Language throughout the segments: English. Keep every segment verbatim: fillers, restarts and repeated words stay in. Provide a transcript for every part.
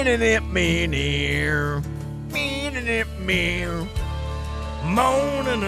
it me near. Meaning it me. Mona,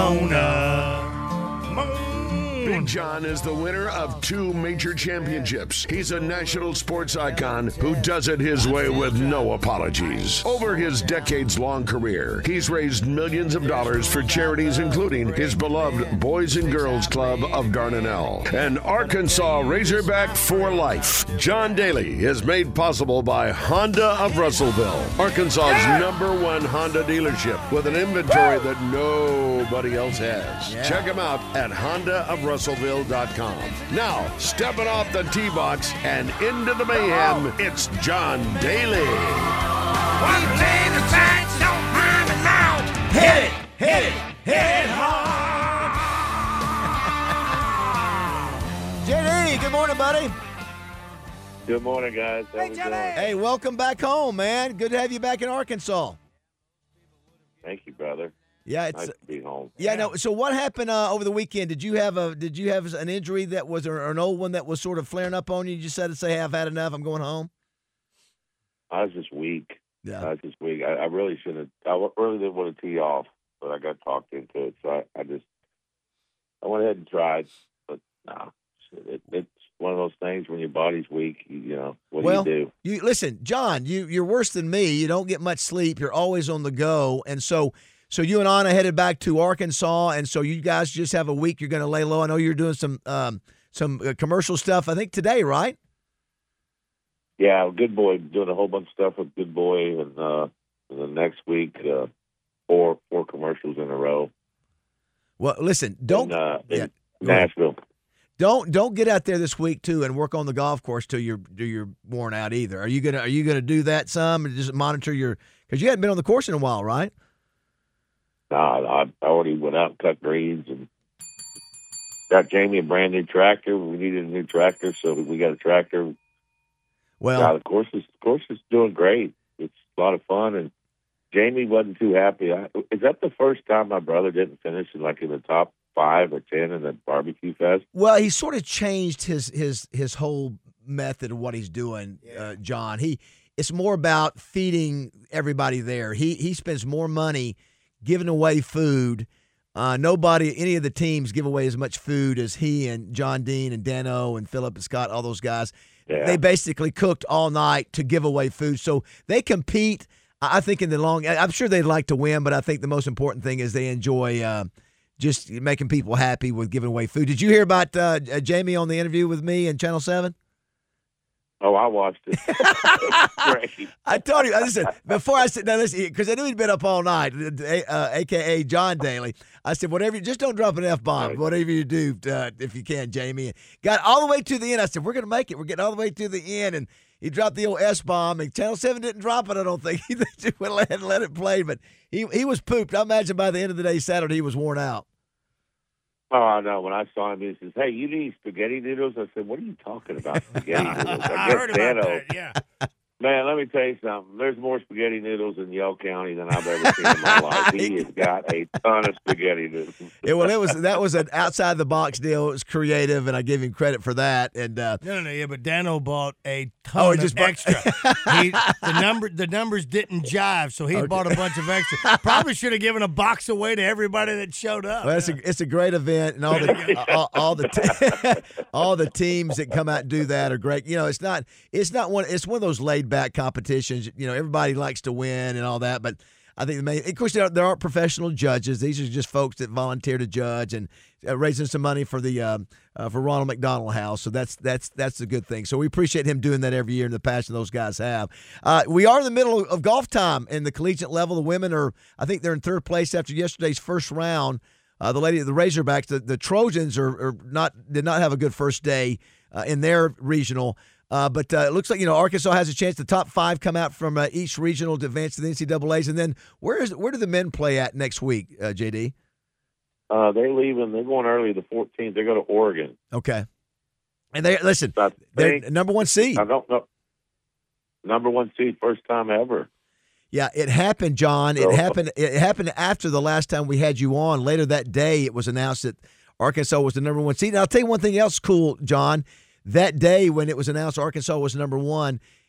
Mona. Mona. Big John is the winner of two major championships. He's a national sports icon who does it his way with no apologies. Over his decades-long career, he's raised millions of dollars for charities including his beloved Boys and Girls Club of Dardanelle and Arkansas Razorback for Life. John Daly is made possible by Honda of Russellville, Arkansas's number one Honda dealership with an inventory that nobody else has. Yeah. Check him out at honda of russellville dot com. Now, stepping off the tee box and into the mayhem, it's John Daly. One play the sights, don't mind the loud. Hit it, hit it, hit it hard. J D, good morning, buddy. Good morning, guys. How we doing? Hey, welcome back home, man. Good to have you back in Arkansas. Thank you, brother. Yeah, it's Nice to be home. yeah. No, so what happened uh, over the weekend? Did you have a Did you have an injury that was or an old one that was sort of flaring up on you? You just had to say, "Hey, I've had enough. I'm going home." I was just weak. Yeah. I was just weak. I, I really should have. I w- really didn't want to tee off, but I got talked into it. So I, I just I went ahead and tried, but no, it, it's one of those things when your body's weak. You, you know what well, do you do? You listen, John. You you're worse than me. You don't get much sleep. You're always on the go, and so. So you and Anna headed back to Arkansas, and so you guys just have a week. You're going to lay low. I know you're doing some um, some uh, commercial stuff. I think today, right? Yeah, Good Boy doing a whole bunch of stuff with Good Boy, and, uh, and the next week uh, four four commercials in a row. Well, listen, don't in, uh, in yeah, Nashville. don't don't get out there this week too and work on the golf course till you're till you're worn out either. Are you gonna Are you gonna do that some and just monitor your because you hadn't been on the course in a while, right? No, I, I already went out and cut greens and got Jamie a brand new tractor. We needed a new tractor, so we got a tractor. Well, yeah, the course is the course is doing great. It's a lot of fun, and Jamie wasn't too happy. I, is that the first time my brother didn't finish in like in the top five or ten in the barbecue fest? well, he sort of changed his his his whole method of what he's doing, uh, John. He it's more about feeding everybody there. He he spends more money giving away food. Uh, nobody, any of the teams give away as much food as he and John Dean and Dano and Philip and Scott, all those guys. Yeah. They basically cooked all night to give away food. So they compete, I think, in the long – I'm sure they'd like to win, but I think the most important thing is they enjoy uh, just making people happy with giving away food. Did you hear about uh, Jamie on the interview with me in Channel seven? Oh, I watched it. Great. I told you, listen, before I said, now listen, because I knew he'd been up all night, uh, a k a. John Daly. I said, whatever, you, just don't drop an F-bomb, Right. whatever you do, uh, if you can, Jamie. Got all the way to the end. I said, we're going to make it. We're getting all the way to the end. And he dropped the old S-bomb, and Channel seven didn't drop it, I don't think. He just went ahead and let it play, but he, he was pooped. I imagine by the end of the day Saturday, he was worn out. Oh, I know. When I saw him, he says, "Hey, you need spaghetti noodles?" I said, "What are you talking about, spaghetti noodles?" I, I guess heard about Dano, that, yeah. Man, let me tell you something. There's more spaghetti noodles in Yell County than I've ever seen in my life. He has got a ton of spaghetti noodles. Yeah, well, it was that was an outside the box deal. It was creative, and I give him credit for that. And uh, No, no, no, yeah, but Dano bought a ton Oh, he of just bought- extra. he, the number, the numbers didn't jive, so he Okay. bought a bunch of extra. Probably should have given a box away to everybody that showed up. Well, it's a it's a great event, and all the all, all the te- all the teams that come out and do that are great. You know, it's not it's not one it's one of those laid back competitions. You know, everybody likes to win and all that, but I think the main, of course, there, there aren't professional judges. These are just folks that volunteer to judge and uh, raising some money for the um, uh, for Ronald McDonald House. So that's that's that's a good thing. So we appreciate him doing that every year and the passion those guys have. Uh, we are in the middle of golf time in the collegiate level. The women are, I think, they're in third place after yesterday's first round. Uh, the lady, the Razorbacks, the, the Trojans are, are not did not have a good first day uh, in their regional. Uh, but uh, it looks like, you know, Arkansas has a chance. The top five come out from uh, each regional to advance to the N C double A's. And then where is where do the men play at next week, uh, J D? Uh, they're leaving. They're going early the fourteenth. They're going to Oregon. Okay. And they listen, I they're think- number one seed. I don't know. Number one seed, first time ever. Yeah, it happened, John. It So- happened. It happened after the last time we had you on. Later that day, it was announced that Arkansas was the number one seed. And I'll tell you one thing else cool, John. That day when it was announced Arkansas was number one,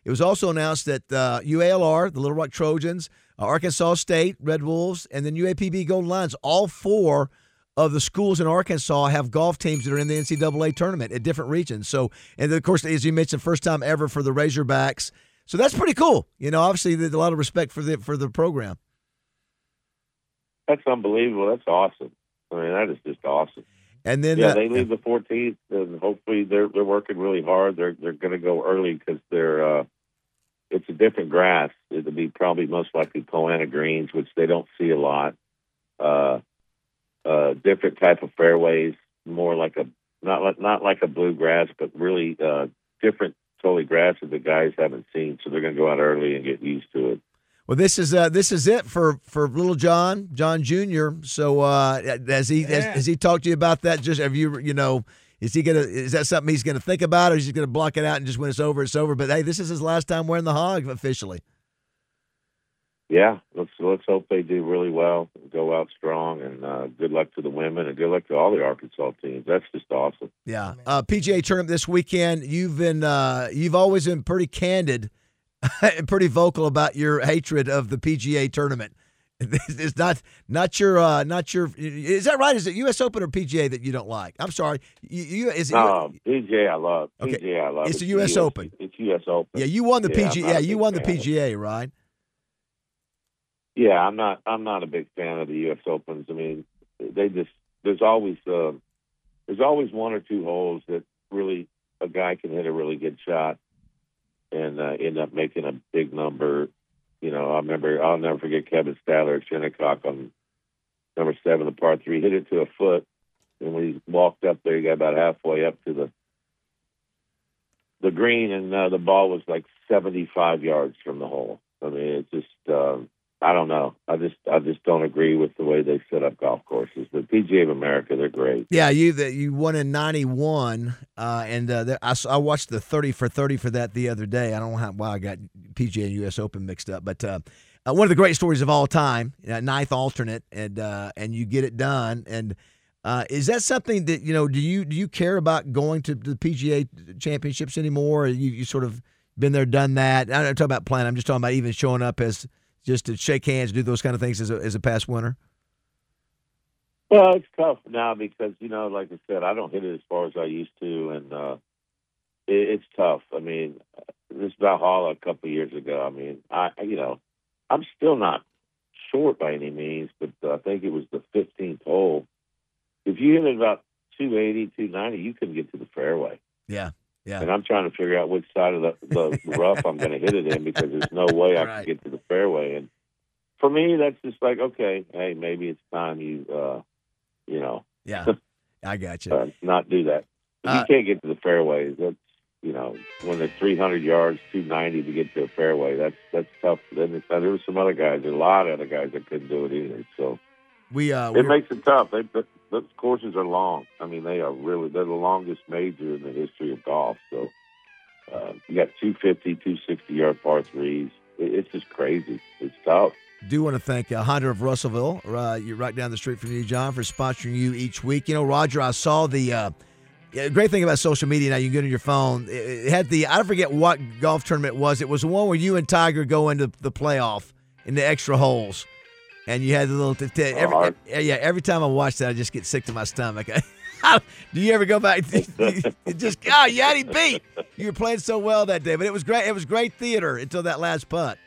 It was also announced that uh, U A L R, the Little Rock Trojans, uh, Arkansas State, Red Wolves, and then U A P B Golden Lions, all four of the schools in Arkansas have golf teams that are in the N C double A tournament at different regions. So, and of course, as you mentioned, first time ever for the Razorbacks. So that's pretty cool. You know, obviously, there's a lot of respect for the for the program. That's unbelievable. That's awesome. I mean, that is just awesome. And then yeah, uh, they leave the fourteenth, and hopefully they're they're working really hard. They're they're going to go early because they're uh, it's a different grass. It'll be probably most likely Poana greens, which they don't see a lot. Uh, uh, different type of fairways, more like a not like not like a bluegrass, but really uh, different totally grass that the guys haven't seen. So they're going to go out early and get used to it. Well, this is uh, this is it for, for little John, John Junior So, uh, has he has, Yeah. has he talked to you about that? Just have you you know is he gonna is that something he's gonna think about, or is he gonna block it out and just when it's over, it's over? But hey, this is his last time wearing the hog officially. Yeah, let's let's hope they do really well, go out strong, and uh, good luck to the women, and good luck to all the Arkansas teams. That's just awesome. Yeah, uh, P G A tournament this weekend. You've been uh, you've always been pretty candid and pretty vocal about your hatred of the P G A tournament. It's not not your uh, not your. Is that right? Is it U S Open or P G A that you don't like? I'm sorry. You, you is it? No, P G A I love. Okay. P G A I love. It's the U S Open. It's U S Open. Yeah, you won the Yeah, P G A. I'm not Yeah, a you big won the fan of P G A, right? Yeah, I'm not. I'm not a big fan of the U S Opens. I mean, they just there's always uh, there's always one or two holes that really a guy can hit a really good shot and uh, end up making a big number. You know, I remember I'll never forget Kevin Stadler at Shinnecock on number seven, the par three, hit it to a foot, and when he walked up there, he got about halfway up to the the green, and uh, the ball was like seventy-five yards from the hole. I mean, it's just. Um, I don't know. I just I just don't agree with the way they set up golf courses. The P G A of America, they're great. Yeah, you that you won in ninety-one, uh, and uh, there, I, s- I watched the thirty for thirty for that the other day. I don't know how, why I got P G A and U S Open mixed up, but uh, uh, one of the great stories of all time, uh, ninth alternate, and uh, and you get it done. And uh, is that something that you know? Do you do you care about going to the P G A championships anymore? Or you you sort of been there, done that. I'm not talking about playing. I'm just talking about even showing up as just to shake hands, do those kind of things as a, as a past winner? Well, it's tough now because, you know, like I said, I don't hit it as far as I used to, and uh, it, it's tough. I mean, this Valhalla a couple of years ago, I mean, I you know, I'm still not short by any means, but uh, I think it was the fifteenth hole. If you hit it about two eighty, two ninety, you couldn't get to the fairway. Yeah. Yeah. And I'm trying to figure out which side of the, the rough I'm going to hit it in because there's no way I Right. can get to the fairway. And for me, that's just like, okay, hey, maybe it's time you, uh, you know, Yeah. I got you. uh, not do that. If Uh, you can't get to the fairways, that's, you know, when they're three hundred yards, two ninety to get to a fairway, that's that's tough. Then it's, there were some other guys, a lot of other guys that couldn't do it either. So We uh, it we're- makes it tough. They, but those courses are long. I mean, they are really, they're the longest major in the history of golf. So uh, you got two fifty, two sixty-yard par threes. It, it's just crazy. It's tough. do want to thank uh, Honda of Russellville. Uh, you're right down the street from you, John, for sponsoring you each week. You know, Roger, I saw the uh, yeah, great thing about social media now. You can get on your phone. It, it had the I forget what golf tournament it was. It was the one where you and Tiger go into the playoff in the extra holes, and you had the little. T- t- every, hard. yeah, every time I watch that, I just get sick to my stomach. Do you ever go back? It just oh, you had him beat. You were playing so well that day, but it was great. It was great theater until that last putt.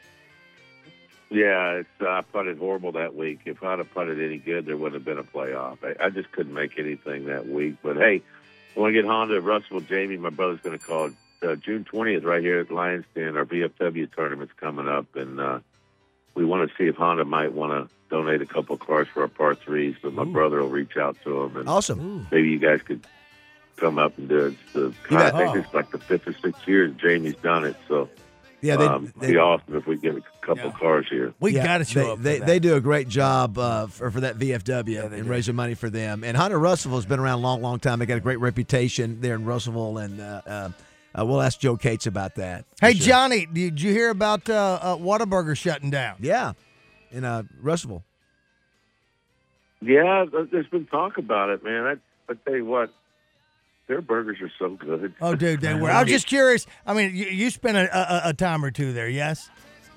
Yeah, it's, uh, I putted horrible that week. If I'd have putted any good, there would have been a playoff. I, I just couldn't make anything that week. But, hey, I want to get Honda at Russellville. Jamie, my brother's going to call it uh, June twentieth right here at Lions Den. Our V F W tournament's coming up, and uh, we want to see if Honda might want to donate a couple of cars for our par threes. But my Ooh. brother will reach out to them, and Awesome. maybe you guys could come up and do it. It's the, You I bet. think it's like the fifth or sixth year Jamie's done it. So Yeah, they, um, they, it'd be awesome if we get a couple Yeah. cars here. We yeah, got to show they, up. For They, that. they do a great job uh, for, for that V F W Yeah, they and do. raising money for them. And Hunter Russellville has been around a long, long time. They got a great reputation there in Russellville, and uh, uh, uh, we'll ask Joe Cates about that. for Hey, sure. Johnny, did you hear about uh, uh, Whataburger shutting down? Yeah, in uh, Russellville. Yeah, th- there's been talk about it, man. I, I tell you what, their burgers are so good. Oh, dude, they were. I was just curious. I mean, you, you spent a, a, a time or two there, yes?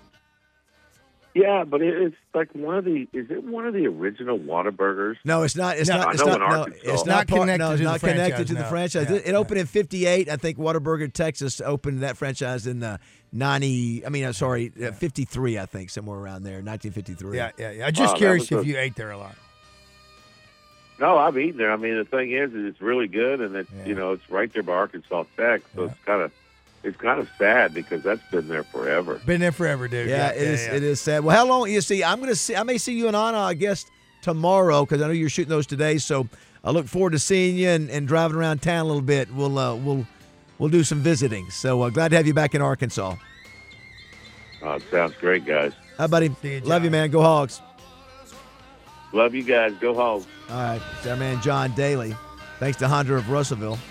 Yeah, but it, it's like one of the. Is it one of the original Whataburgers? No, it's not. It's No, not. I It's know not. in No, Arkansas. it's Not not part- connected no, it's to the not connected franchise, to the no. franchise. Yeah, it it opened in fifty-eight. I think Whataburger Texas opened that franchise in the ninety. I mean, I'm sorry, uh, fifty-three. I think somewhere around there, nineteen fifty-three. Yeah, yeah, yeah. I'm just Wow, that curious was if a- you ate there a lot. No, I've eaten there. I mean, the thing is, is it's really good, and it's Yeah. you know it's right there by Arkansas Tech, so Yeah. it's kind of it's kind of sad because that's been there forever. Been there forever, dude. Yeah, it is. yeah. It is sad. Well, how long? You see, I'm gonna see. I may see you in Anna, I guess, tomorrow because I know you're shooting those today. So I look forward to seeing you and, and driving around town a little bit. We'll uh, we'll we'll do some visiting. So uh, glad to have you back in Arkansas. Uh, it sounds great, guys. Hi, buddy. See you, Love you, John. man. Go Hogs. Love you guys. Go home. All right, it's our man John Daly. Thanks to Honda of Russellville.